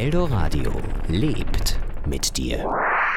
Eldoradio lebt mit dir.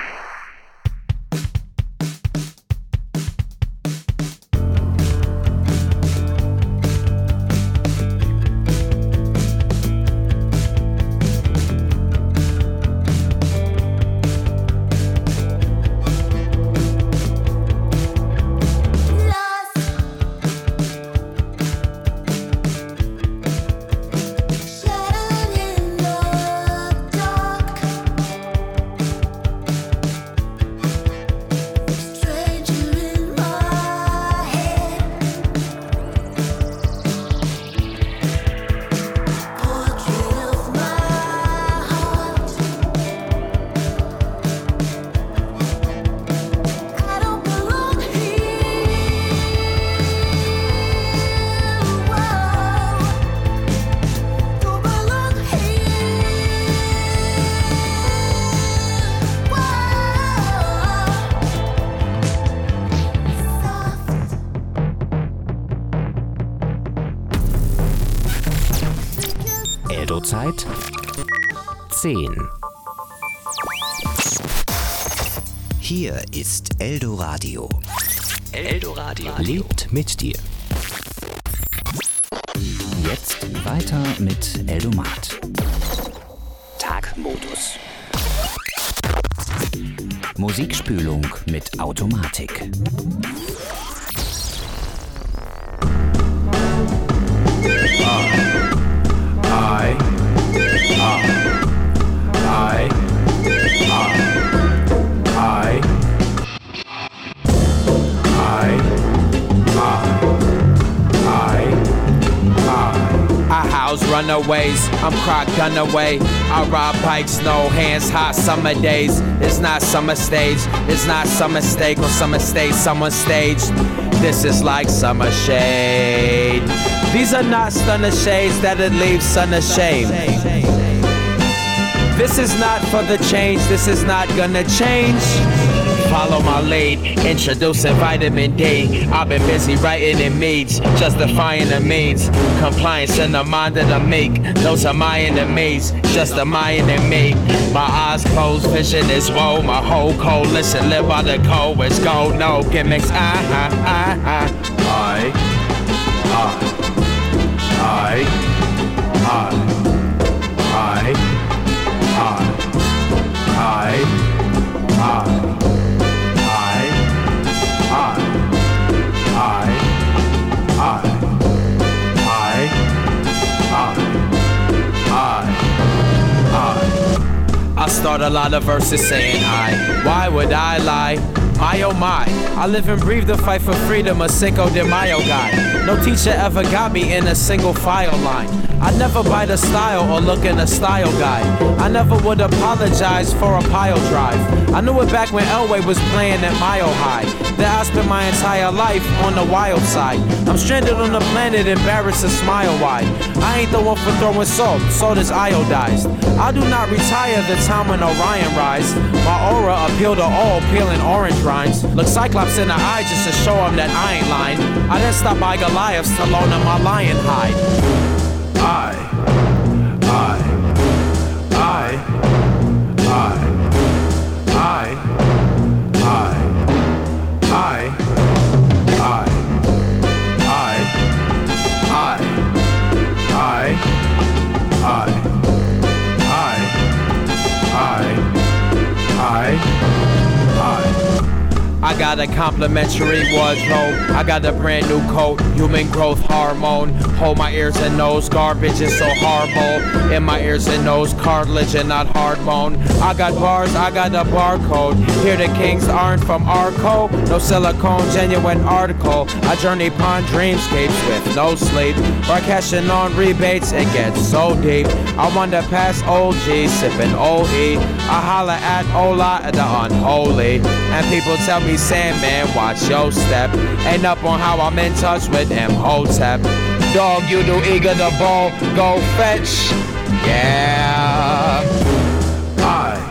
Zeit 10. Hier ist Eldoradio. Eldoradio lebt mit dir. Jetzt weiter mit Eldomat. Tagmodus. Musikspülung mit Automatik. Runaways, I'm croc gun away. I rob bikes, no hands, hot summer days. It's not summer stage, it's not summer steak or summer stage, someone staged. This is like summer shade. These are not stunner shades that'll leave sun ashamed. This is not for the change, this is not gonna change. Follow my lead, introducing vitamin D. I've been busy writing in meads, justifying the means. Compliance in the mind of the meek. Those are my enemies, just a mind in me. My eyes closed, vision is woe. My whole coalition live by the code. It's gold, no gimmicks. I. I start a lot of verses saying I. Why would I lie? My oh my, I live and breathe the fight for freedom, a Cinco de Mayo guy. No teacher ever got me in a single file line. I never bite a style or look in a style guide. I never would apologize for a pile drive. I knew it back when Elway was playing at Mile High. That I spent my entire life on the wild side. I'm stranded on the planet, embarrassed to smile wide. I ain't the one for throwing salt is iodized. I do not retire the time when Orion rise. My aura appeal to all, peeling orange rinds. Look Cyclops in the eye just to show him that I ain't lying. I didn't stop by Goliaths to loan him my lion hide. I got a complimentary wardrobe. I got a brand new coat, human growth hormone. Hold my ears and nose, garbage is so horrible. In my ears and nose, cartilage and not hard bone. I got bars, I got a barcode. Here the kings aren't from Arco. No silicone, genuine article. I journey upon dreamscapes with no sleep. Or cashing on rebates, it gets so deep. I wander past OG, sipping OE. I holler at Ola, the unholy. And people tell me, Sandman, watch your step. Ain't up on how I'm in touch with Imhotep. Dog, you do eager the ball, go fetch. Yeah. I.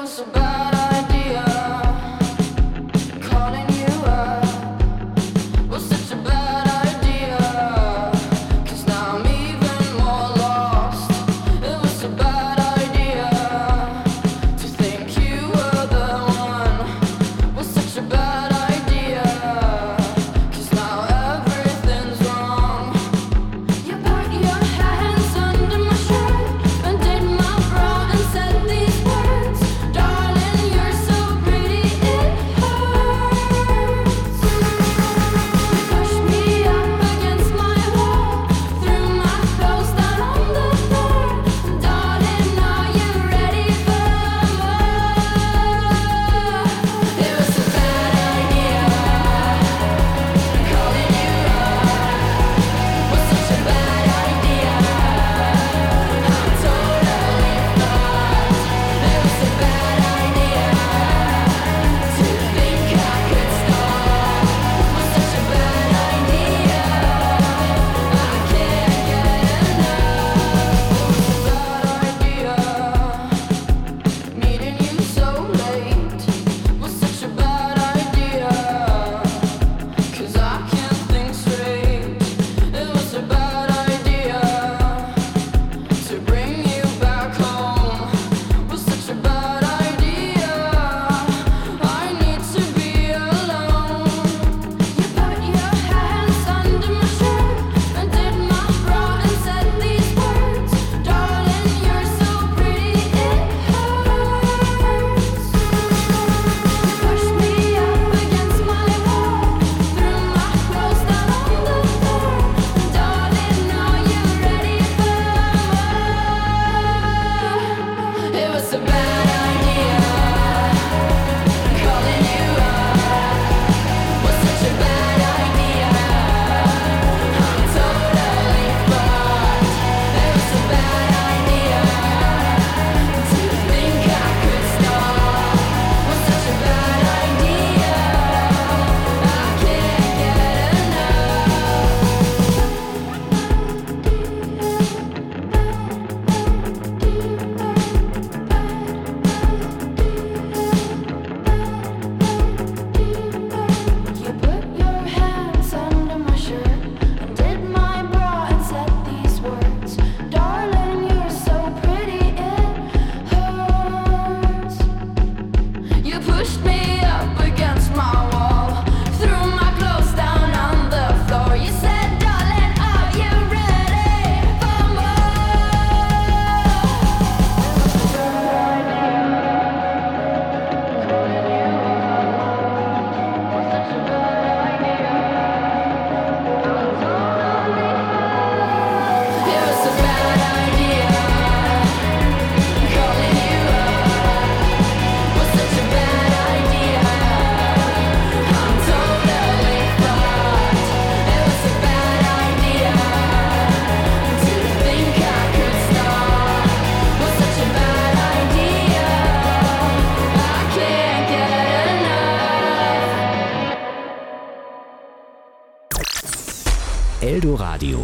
Eldoradio.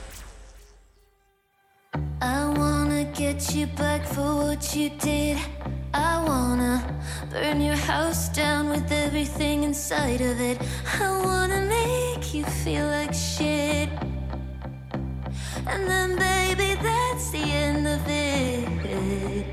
I wanna get you back for what you did. I wanna burn your house down with everything inside of it. I wanna make you feel like shit. And then baby, that's the end of it.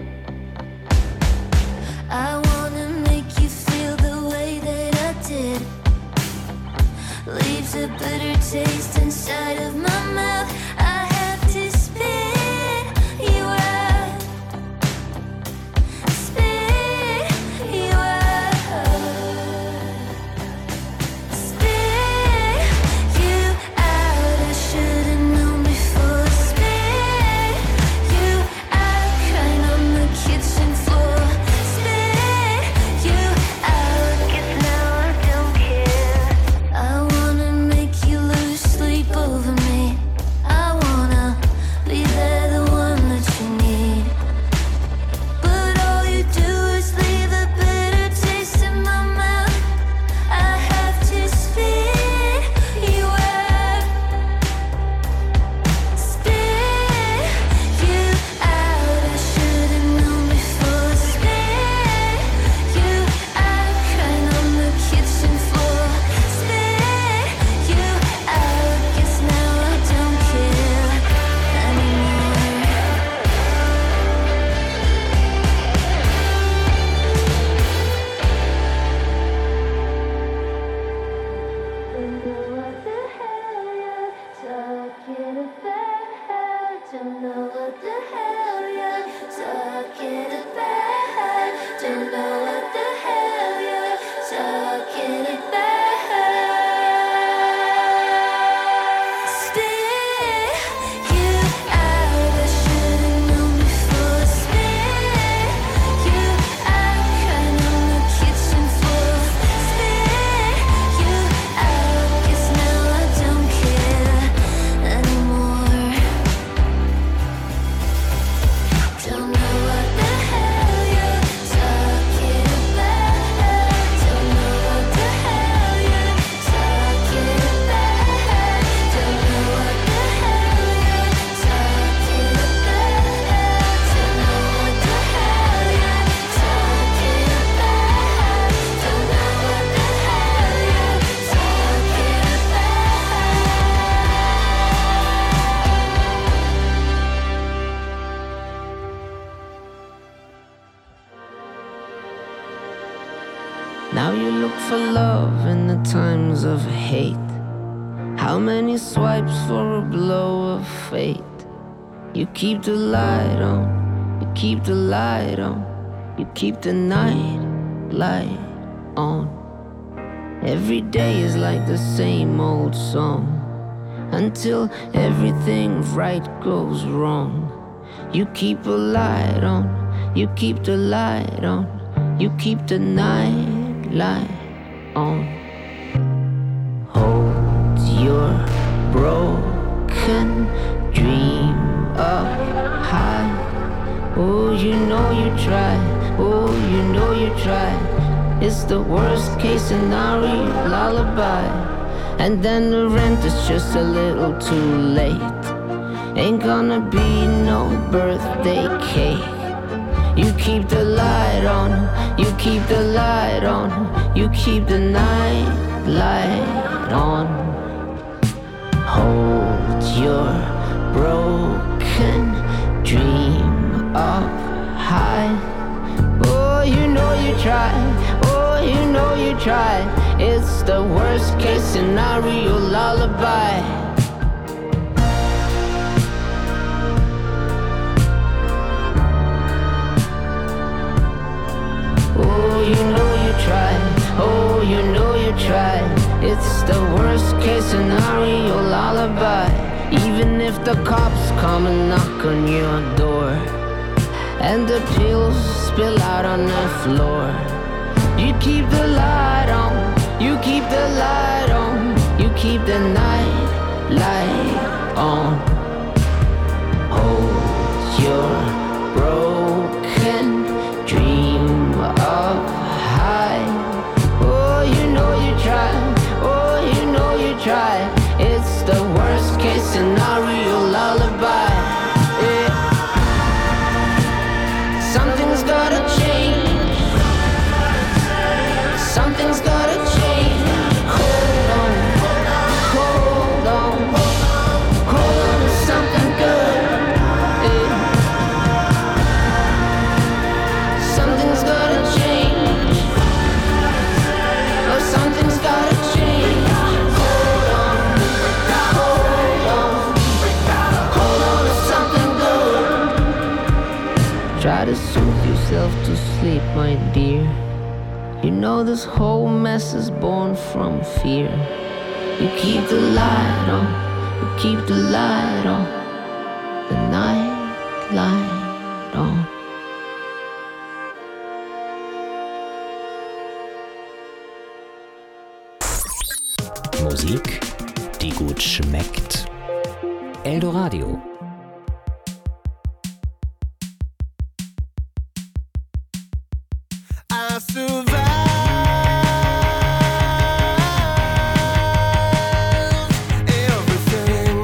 I wanna make you feel the way that I did. Leaves a bitter taste inside of my mouth. I have to spit you out. Spit you out. Spit you out. I should've known before. Spit you Now you look for love in the times of hate. How many swipes for a blow of fate? You keep the light on, you keep the light on, you keep the night light on. Every day is like the same old song, until everything right goes wrong. You keep a light on, you keep the light on, you keep the night light on. Hold your broken dream up high. Oh, you know you try, oh, you know you try. It's the worst case scenario, lullaby. And then the rent is just a little too late. Ain't gonna be no birthday cake. You keep the light on, you keep the light on, you keep the night light on. Hold your broken dream up high. Oh, you know you try, oh, you know you try. It's the worst case scenario, lullaby. Oh, you know you try, oh, you know you try. It's the worst case scenario, lullaby. Even if the cops come and knock on your door, and the pills spill out on the floor, you keep the light on, you keep the light on, you keep the night light on. Hold your broken dream up high. Oh, you know you try, oh, you know you try. It's the worst case scenario, lullaby. Yeah. Something's gotta change, something's gotta change. Hold on, hold on, hold on to something good. Yeah. Something's gotta change, oh, something's gotta change. Hold on, hold on, hold on to something good. Try to soothe yourself to sleep, my dear. You know this whole mess is born from fear. You keep the light on, you keep the light on, the night light on. Musik, die gut schmeckt. Eldoradio. I survived everything.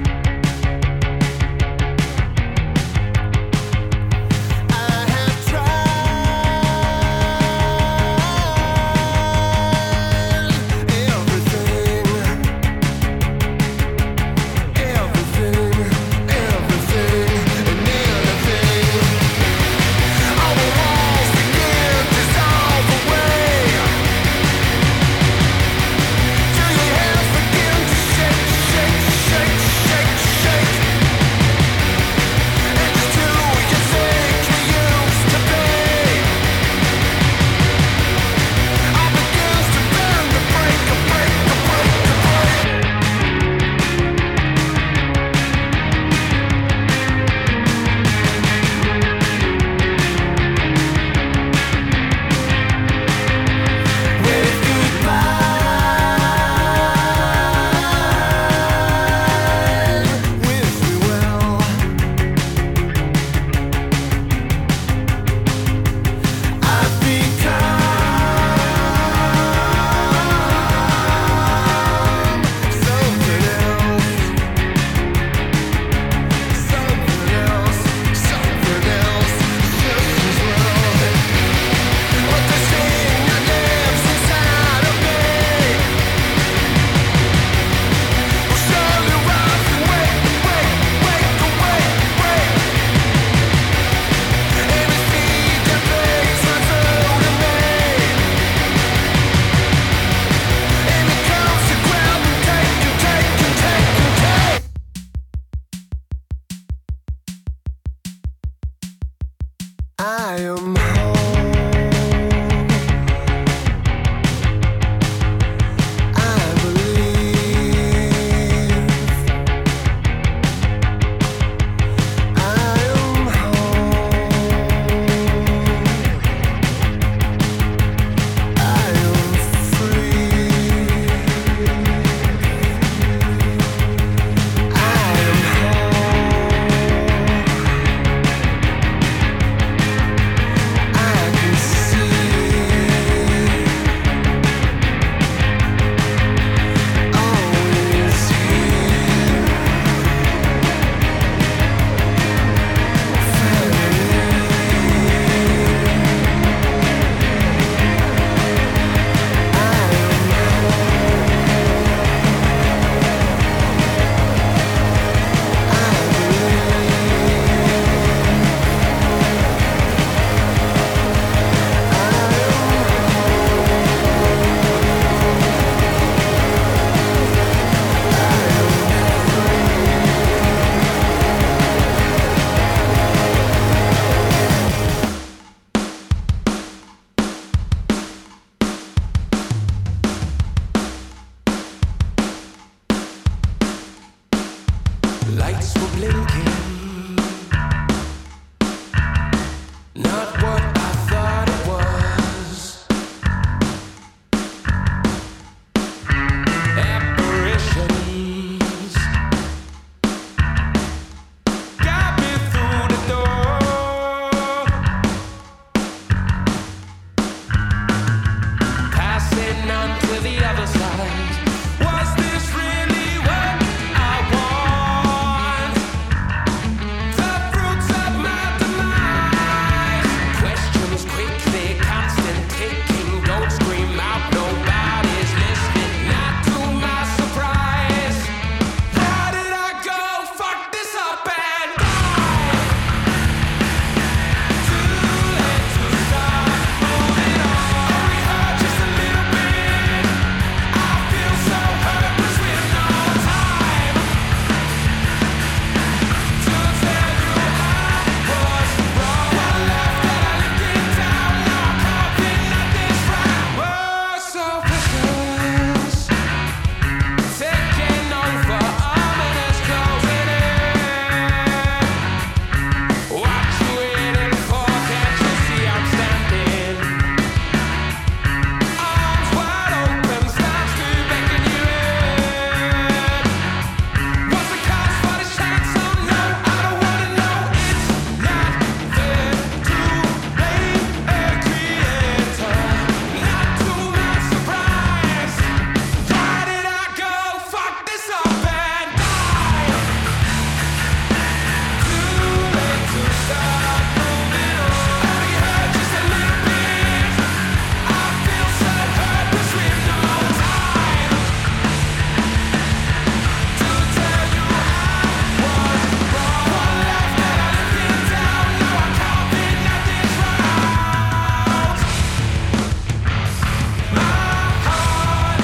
I have tried everything, everything, everything, and anything. All the walls begin to dissolve. I am home. I believe I am home. I am free. I am home. I can see. Always here. Lights were blinking, not what I thought it was. Apparitions got me through the door, passing on to the other side. Was this really what I want? The fruits of my demise. Questions quickly, constant ticking. Don't scream out, nobody's listening. Not to my surprise. Where did I go? Fuck this up and die. Too late to start moving on. Only hurt just a little bit. I feel so hopeless with no time to tell you I was wrong. One left that I lived it down. Now I'm coughing at this round. Oh, so precious, taking over, ominous closing in. What you waiting for? Can't you see I'm standing? Arms wide open, starts to beckon you in. What's the cost for this chance? Oh no, I don't wanna know. It's not fair to blame a creator. Not to my surprise. Why did I go? Fuck this up and die. Too late to start moving on. Only hurt just a little bit. I feel so hopeless with no time to tell you I was wrong. One left that I lived it down. Now I'm coughing at this round. My heart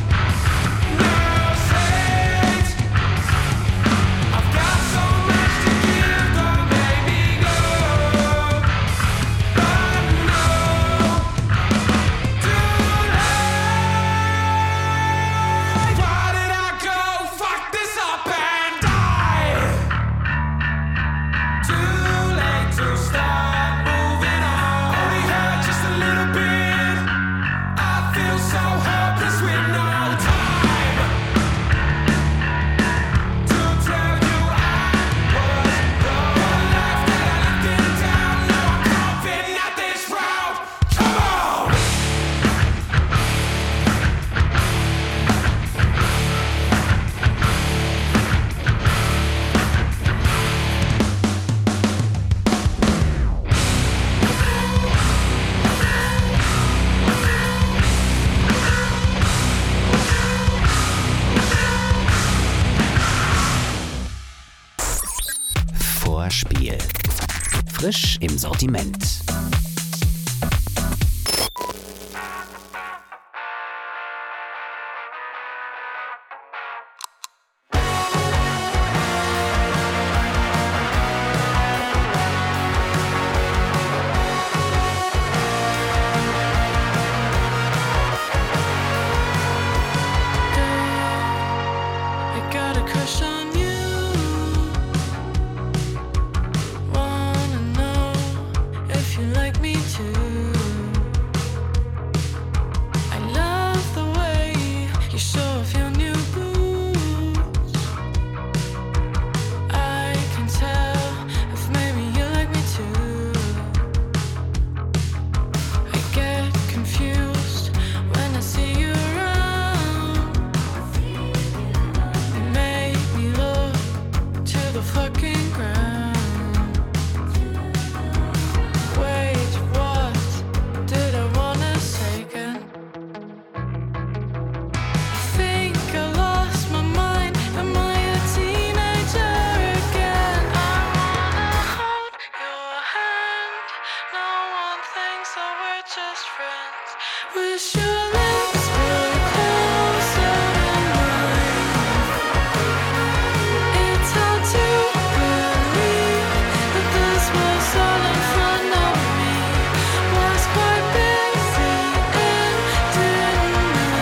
knows it. I've got so much to give, don't make me go. But no, too late. Why did I go? Fuck this up and die. Too late to start moving on. Only hurt just a little bit. I feel so hopeless with no time to tell you I was wrong. One life that I lived it down. Now I'm coughing at this round. Come on. Vorspiel. Frisch im Sortiment. me too. I love the way you show off your new boots. I can tell if maybe you like me too. I get confused when I see you around. You make me look to the fucking ground. Wait, what did I wanna say again? I think I lost my mind. Am I a teenager again? I wanna hold your hand. No one thinks that we're just friends. Wish your lips were closer than mine. It's hard to believe that this was all in front of me. Was quite busy and didn't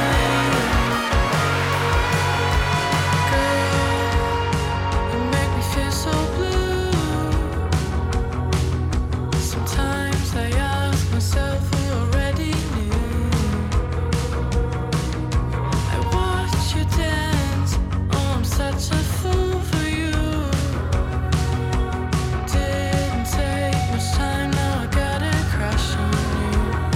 Girl, you make me feel so blue. Sometimes I ask myself who already knew. I watch you dance. Oh, I'm such a fool for you. Didn't take much time, now I got a crush on you.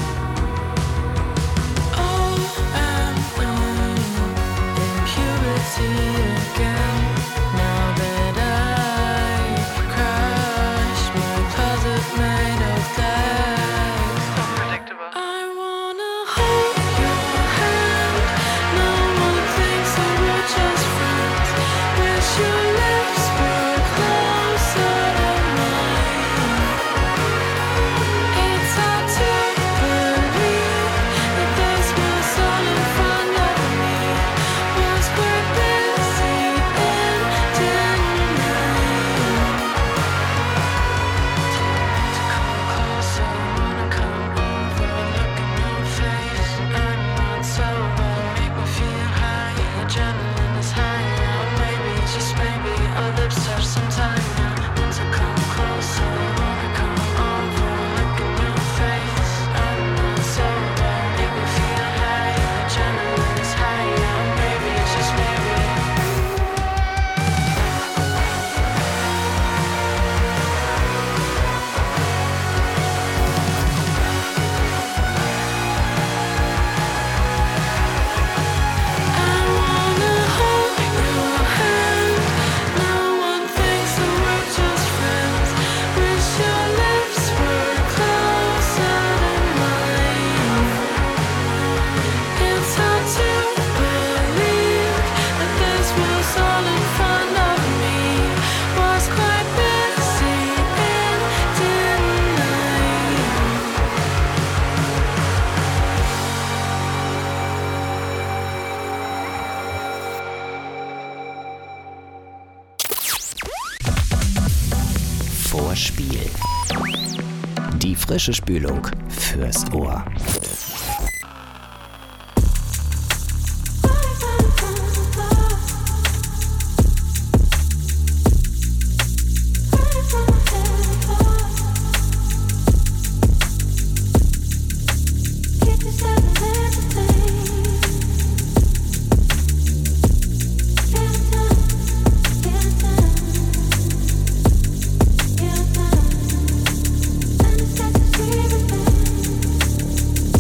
Oh, I'm in puberty again. Now that I crashed my closet made of glass. Unpredictable. I wanna hold your hand. No one thinks that we're just friends. Wish your lips were closer than mine. It's hard to believe that this was all in front of me. Was quite busy and didn't to come closer, wanna come over, look in your face. I'm not sober, make me feel high. Adrenaline is high now, maybe, just maybe our lips touch sometime now. Want to come closer, wanna come over, look in your face. I'm not sober, make me feel high. Adrenaline is high now, maybe, just maybe. I wanna hold your hand. No one thinks that we're just friends. Wish your lips were closer than mine. It's hard to believe that this was all in front of me. Was quite busy and didn't Vorspiel. Die frische Spülung fürs Ohr. Get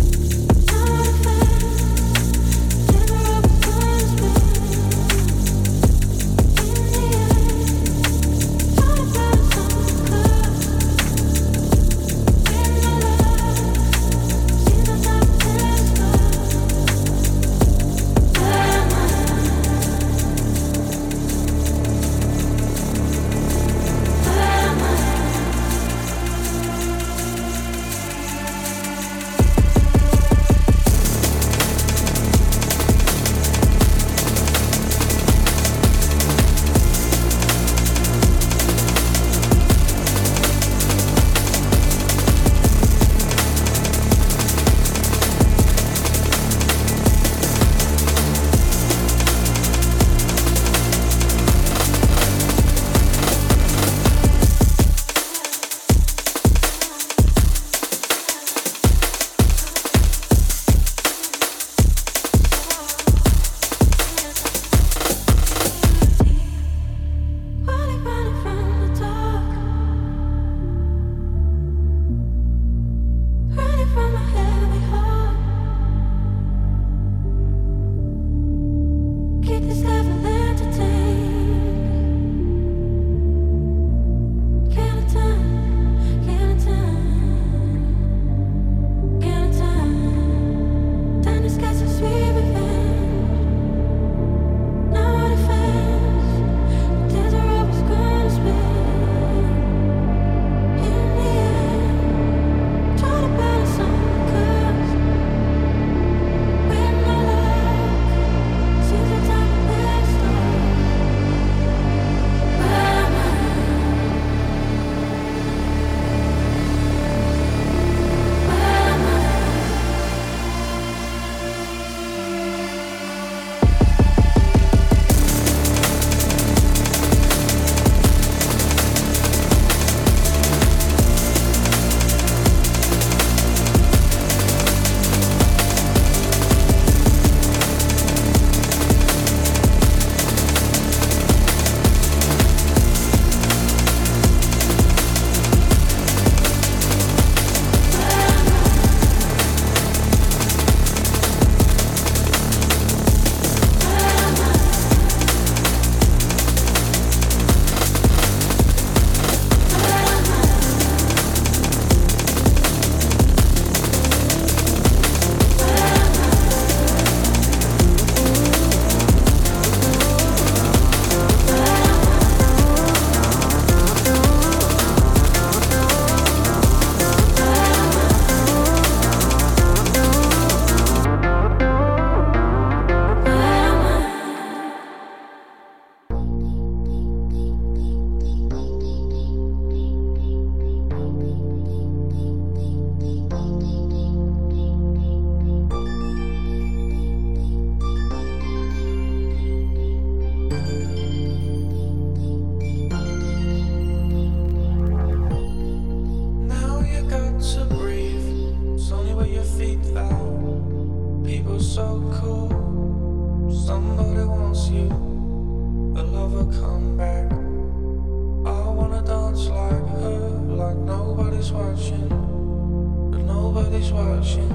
so cool. Somebody wants you, a lover come back. I wanna dance like her, like nobody's watching, but nobody's watching.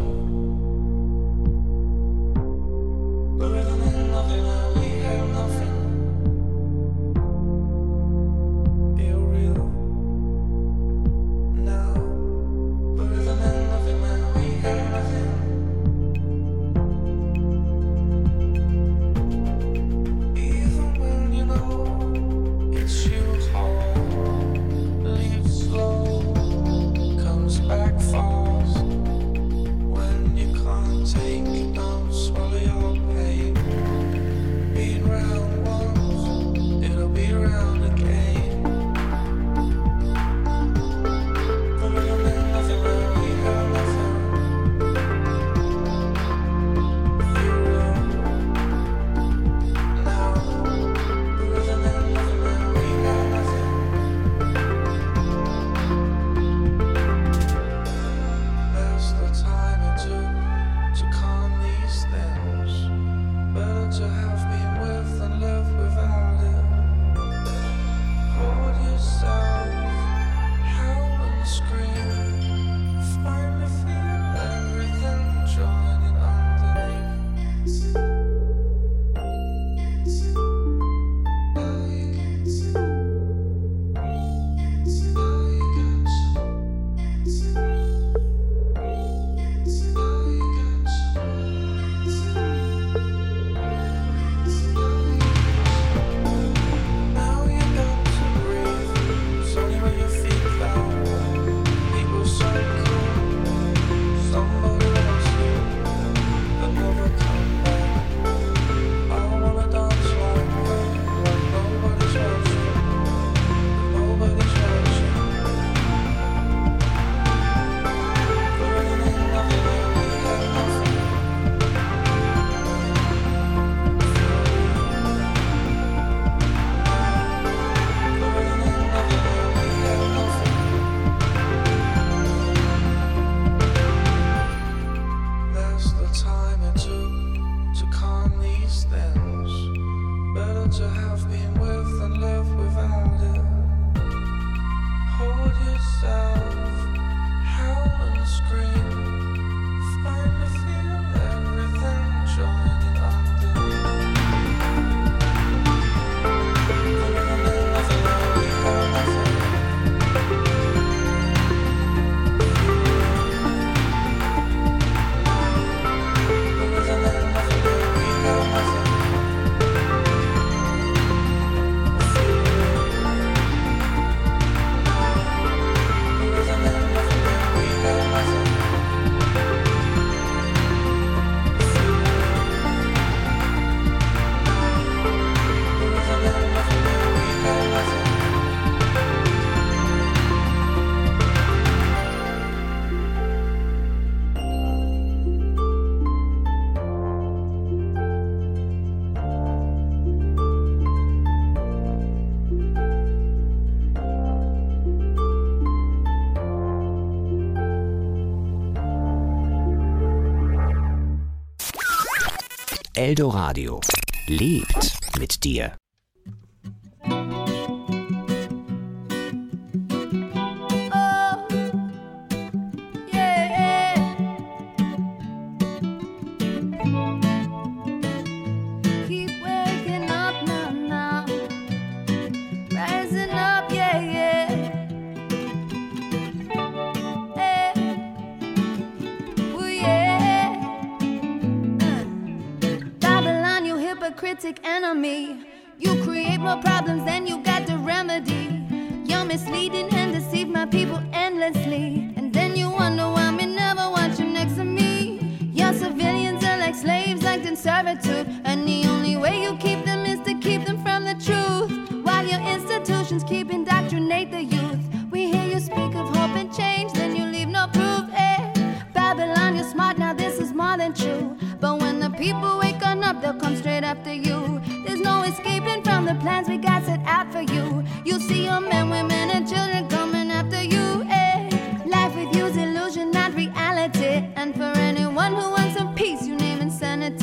We're living in nothing and we have nothing. Feel real now. We're living in nothing and we have nothing. Even when you know it's you home, leaves slow, comes back fast. When you can't take it, don't swallow your pain. Been round once, it'll be round again. We're living in nothing when we have nothing. Feel real now. We're living in nothing when we have nothing. That's the time it took to calm these things. Better to have been with than live without it. Hold yourself, howl and scream. Finally feel everything joining underneath. Now you got to breathe. It's only when you feel that people so cool. Somebody wants you, they'll never come back. I wanna dance like her, like nobody's watching, but nobody's watching. We're living in nothing and we have nothing. We're living in nothing and we have nothing. That's the time it took to calm these things. Better to have been with than live without it. Hold yourself, howl and scream. Finally feel everything joining underneath. We're living in nothing and we have nothing. We're living in nothing and we have nothing. We're living in nothing and we have nothing. We're living in nothing and we have nothing. Eldoradio lebt mit dir. Oh, yeah. Keep waking up now. Rising up, yeah. Oh, yeah. Babylon, you hypocritic enemy. You create more problems than you got the remedy. You're misleading and deceive my people endlessly. And then you wonder why me never want you next to me. Your civilians are like slaves, act in servitude. And the only way you keep them is to keep them from the truth. While your institutions keep indoctrinate the youth. We hear you speak of hope and change, then you leave no proof. Babylon, you're smart, now this is more than true. But when the people wake on up, they'll come straight after you. There's no escaping from the plans we got set out for you. You see your men, women, and children coming after you. Life with you's illusion, not reality. And for anyone who wants some peace, you name insanity.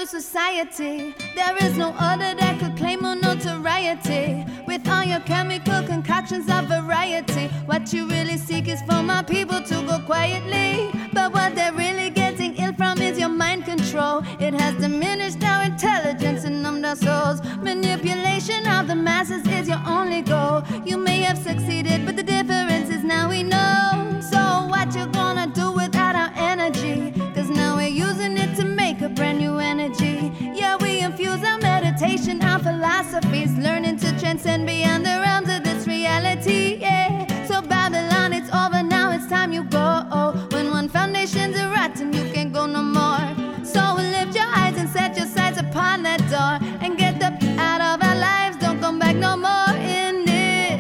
to society. There is no other that could claim more notoriety. With all your chemical concoctions of variety, what you really seek is for my people to go quietly. But what they're really getting ill from is your mind control. It has diminished our intelligence and numbed our souls. Manipulation of the masses is your only goal. You may have succeeded, but the difference is now we know. So what you gonna do without our energy? Cause now we're using it to make a brand new energy. Yeah, we infuse our meditation, our philosophies, learning to transcend beyond the realms of this reality. Yeah, so Babylon, it's over now, it's time you go. When one foundation's rotten, you can't go no more. So lift your eyes and set your sights upon that door, and get the out of our lives, don't come back no more. In it,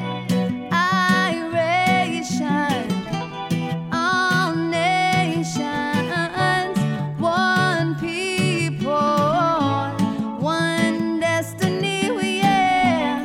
iration, all nations, one people, one destiny. Yeah,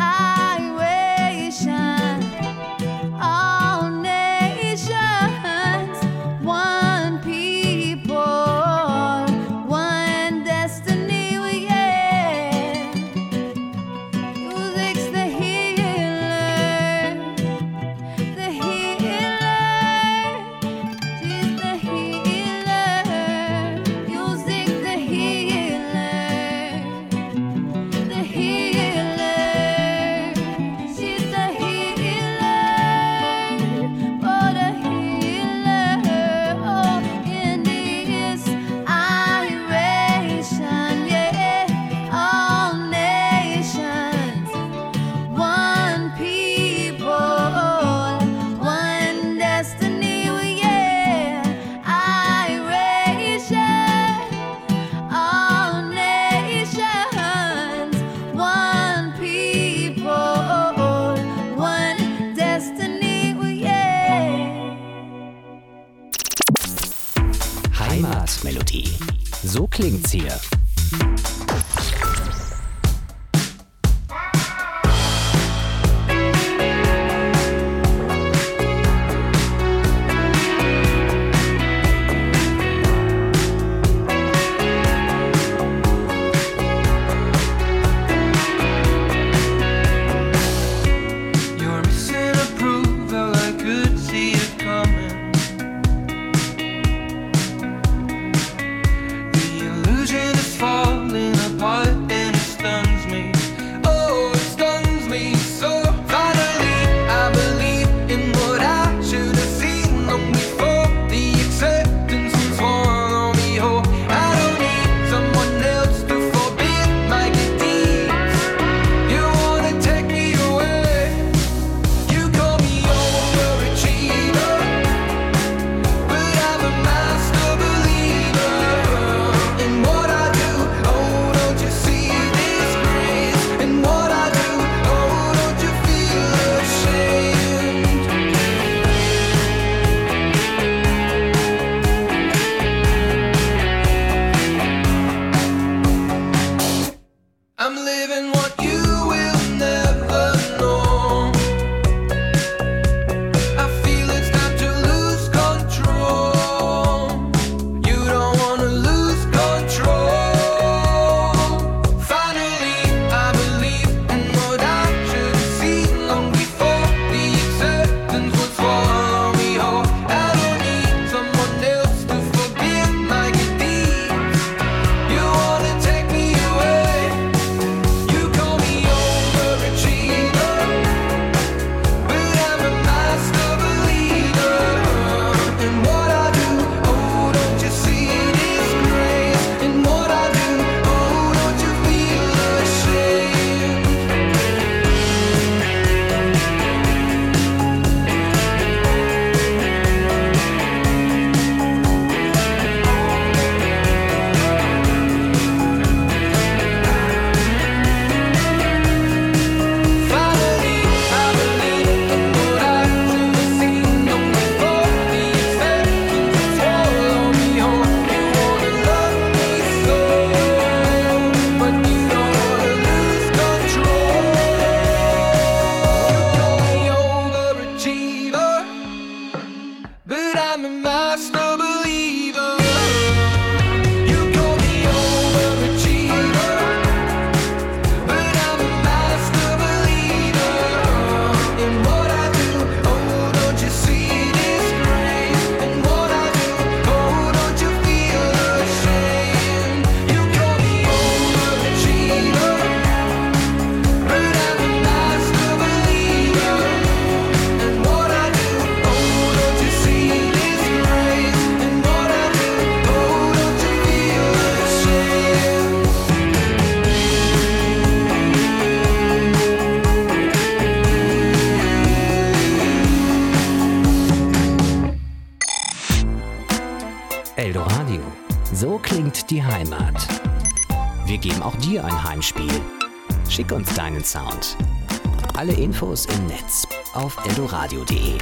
iration, all nations, one people, one destiny. Yeah, music's the healer, the healer. She's the healer. Music, the healer, the healer. She's the healer, oh the healer. Oh, in this iration, yeah, all nations, one people, one destiny. Yeah, iration, all nations, one people, one destiny. Yeah. Heimatmelodie. So klingt's hier. You're missing approval, I could see it coming. The illusion is Heimat. Wir geben auch dir ein Heimspiel. Schick uns deinen Sound. Alle Infos im Netz auf eldoradio.de.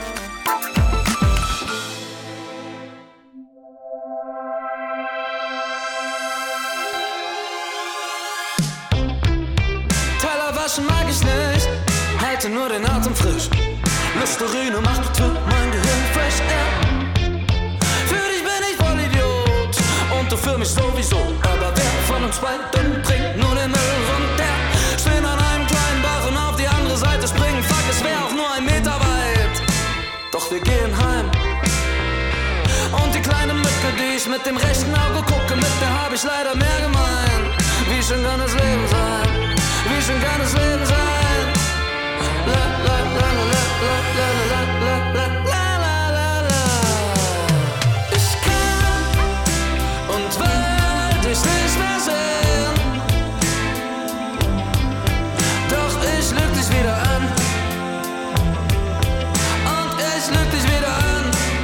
Teller waschen mag ich nicht, halte nur den Atem frisch. Listerine macht bitte mein Gehirn fresh air. Für dich bin ich voll Idiot und du für mich sowieso. Aber wer von uns beiden bringt nur den Müll runter? Stehen an einem kleinen Bach und auf die andere Seite springen. Fuck, es wär auch nur 1 Meter weit. Doch wir gehen heim. Und die kleine Mücke, die ich mit dem rechten Auge gucke, mit der hab ich leider mehr gemein. Wie schön kann das Leben sein? Wie schön kann das Leben sein? La la la la la la la la la la la la. Ich kann und will dich nicht mehr sehen. Doch ich lüg dich wieder an. Und ich lüg dich wieder an.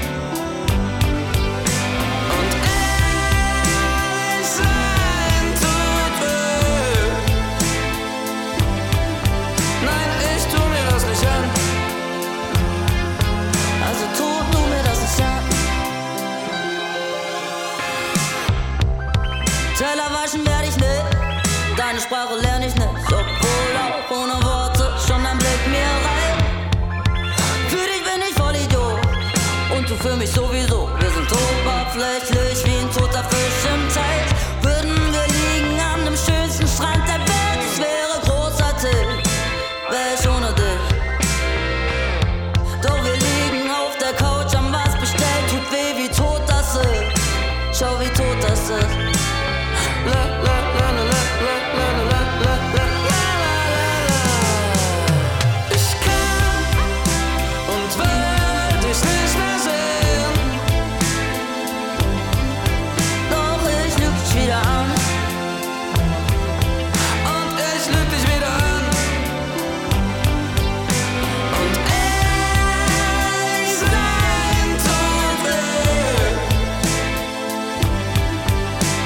Und ehrlich sein tut weh. Nein, ich tu mir das nicht an. Also tut du mir das nicht an. Teller waschen werd ich nicht, deine Sprache lern ich nicht. Obwohl auch ohne Worte schon ein Blick mir reicht. Für dich bin ich voll Idiot und du für mich sowieso. Wir sind oberflächlich wie ein toter Fisch im Teich. Würden wir liegen an dem schönsten Strand der Welt, es wäre großartig, wär ich ohne dich. Doch wir liegen auf der Couch, haben was bestellt, tut weh, wie tot das ist. Schau, wie tot das ist. La la la la la la la la la la la. Ich kann und will dich nicht mehr sehen. Doch ich lüg dich wieder an. Und ich lüg dich wieder an. Und ehrlich sein tut weh.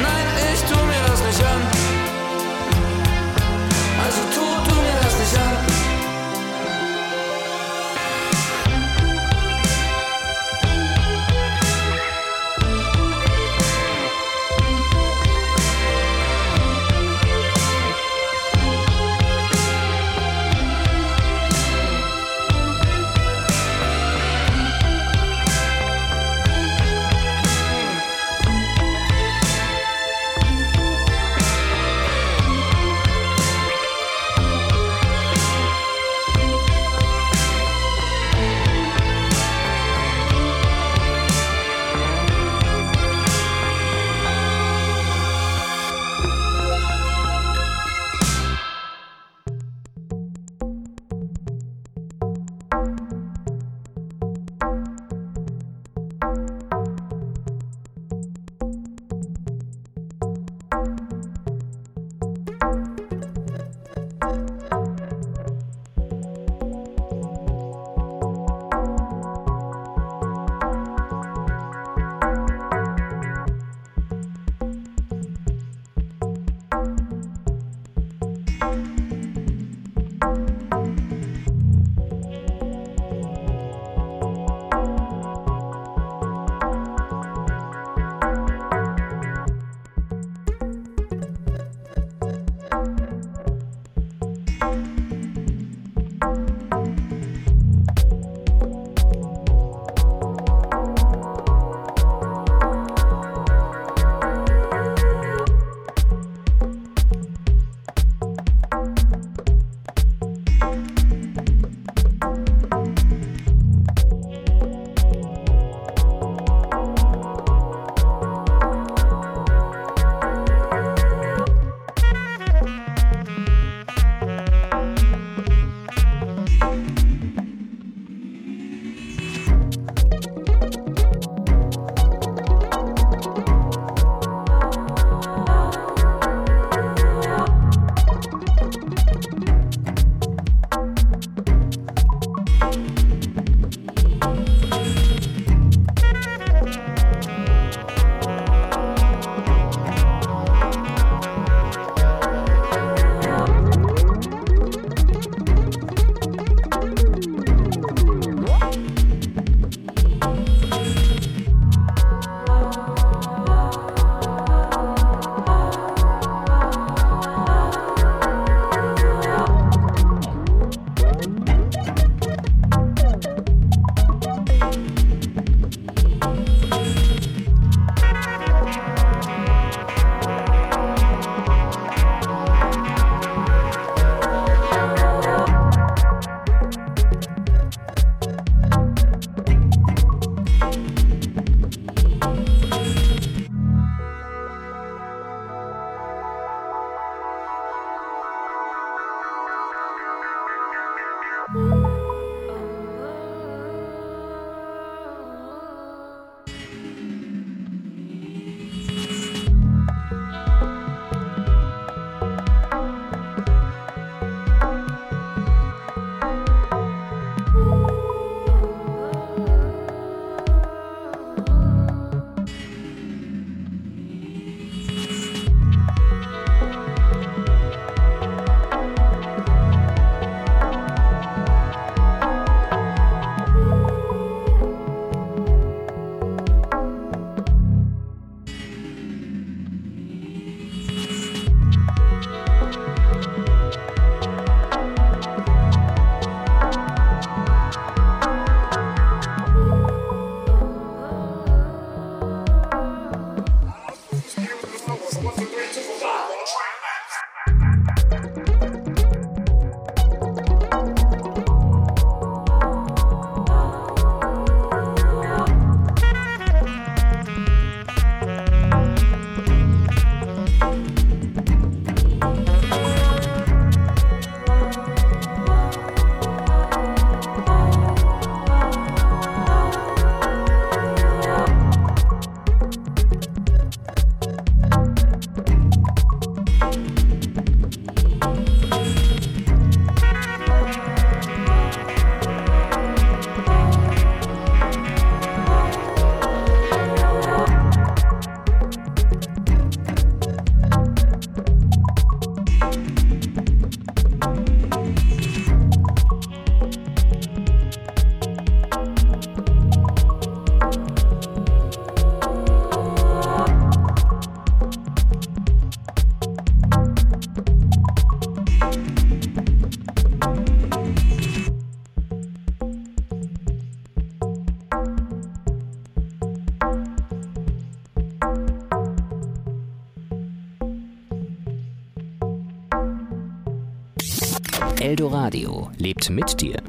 Eldoradio lebt mit dir.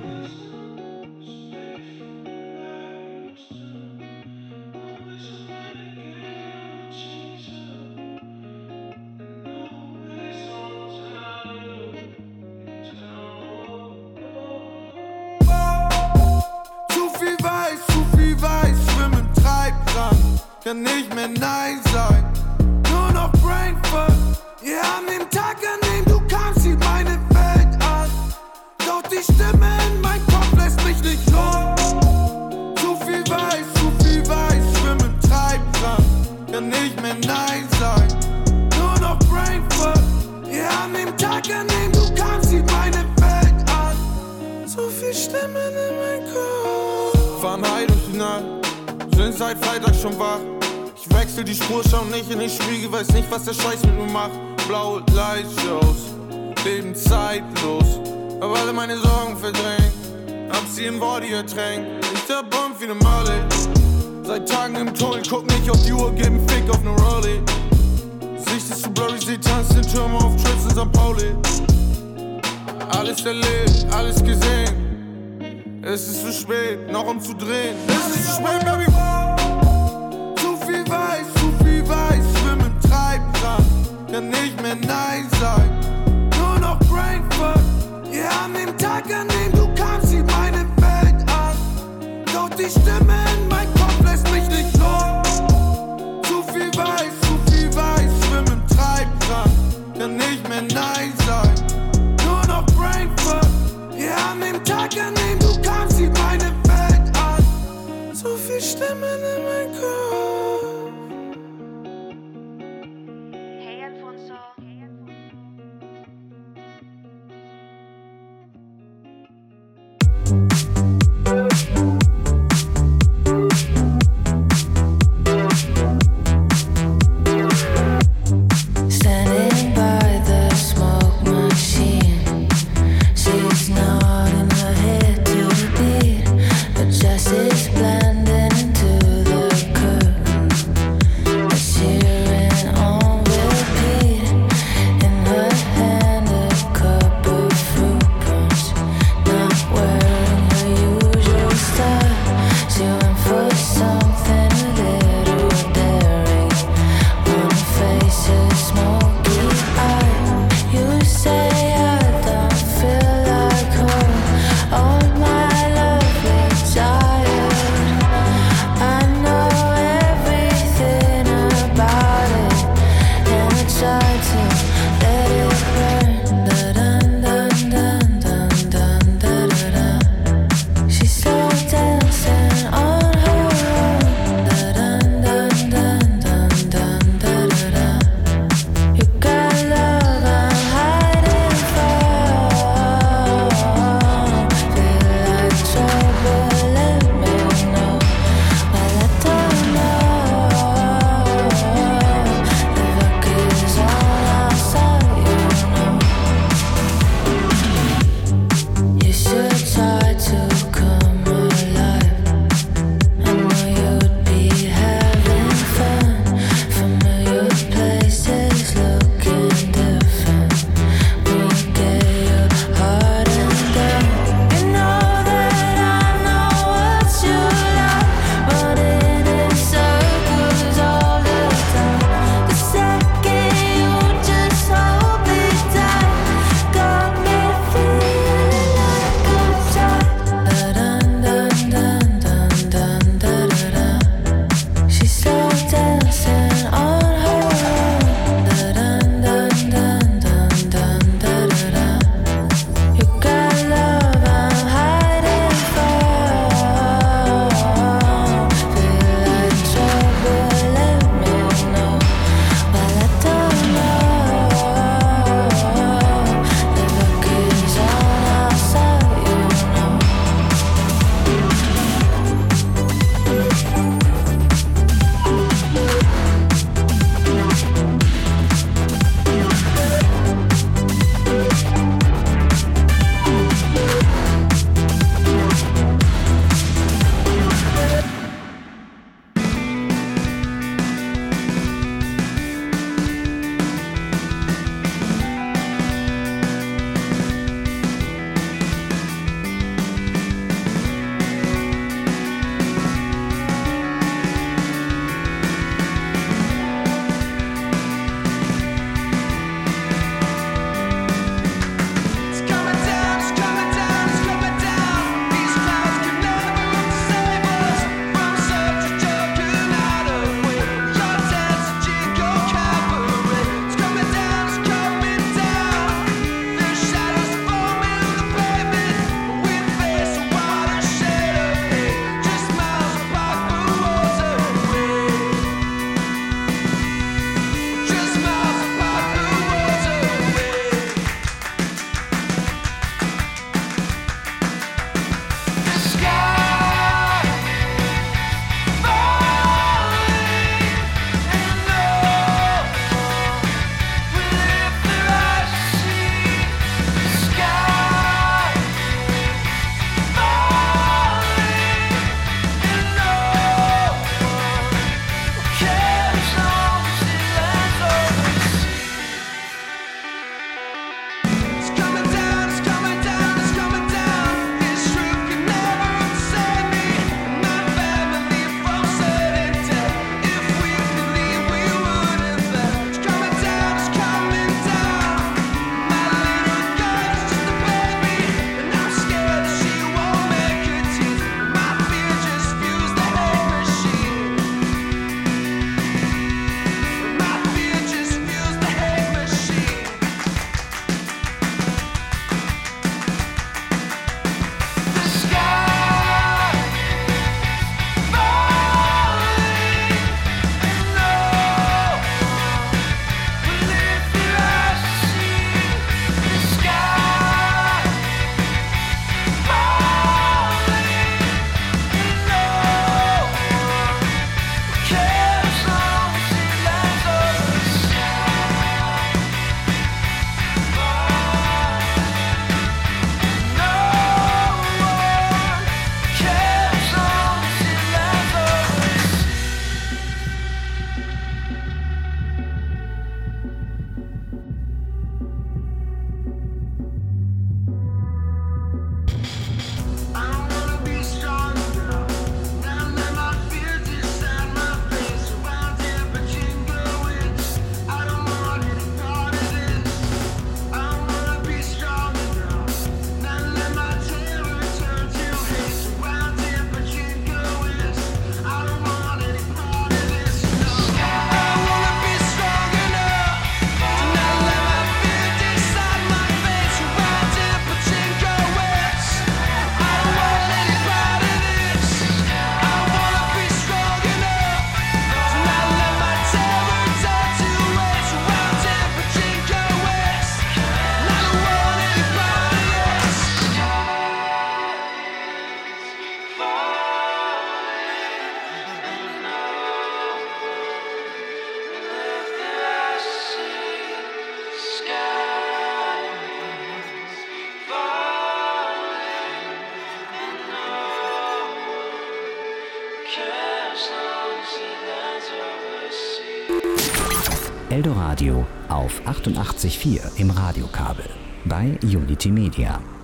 Zu viel weiß, schwimm im Treibsand, kann nicht mehr Nein sagen, nur noch Brainfuck. Ja, an dem Tag, an dem du kamst, sieht meine Welt an, doch die Stimme in meinem Kopf lässt mich nicht los. Zu viel weiß, schwimm im Treibsand, kann nicht mehr Nein sagen, nur noch Brainfuck. Ja, an dem Tag, an dem du kamst, sieht meine Welt an, so viel Stimmen in meinem Kopf. Fahren heil durch die Nacht, sind seit Freitag schon wach. Ich wechsel die Spur, schau nicht in den Spiegel, weiß nicht, was der Scheiß mit mir macht. Blaue Lightshows, Leben zeitlos, hab alle meine Sorgen verdrängt, hab sie in Body ertränkt. Ich der Bomb wie ne Molly, seit Tagen im Tunnel, guck nicht auf die Uhr, geb 'n Fick auf ne Rolli. Sicht ist zu blurry, sie tanzt den Türmen auf Trips in St. Pauli. Alles erlebt, alles gesehen. Es ist zu spät, noch um zu drehen. Es ist zu spät, Baby. Zu viel weiß, schwimm im Treibsand, kann nicht mehr Nein sagen, nur noch Brainfuck. Ja, an dem Tag, an dem du kamst, sieht meine Welt an, doch die Stimme in meinem Kopf lässt mich nicht los. Zu viel weiß, schwimm im Treibsand, kann nicht mehr Nein sagen, nur noch Brainfuck. Ja, an dem Tag, an dem du kamst, sieht meine Welt an, so viel Stimmen in meinem Kopf. Hey Alfonso. Standing by the smoke machine, she's nodding her head to the beat. But just is blending into the Eldoradio auf 88.4 im Radiokabel bei Unity Media.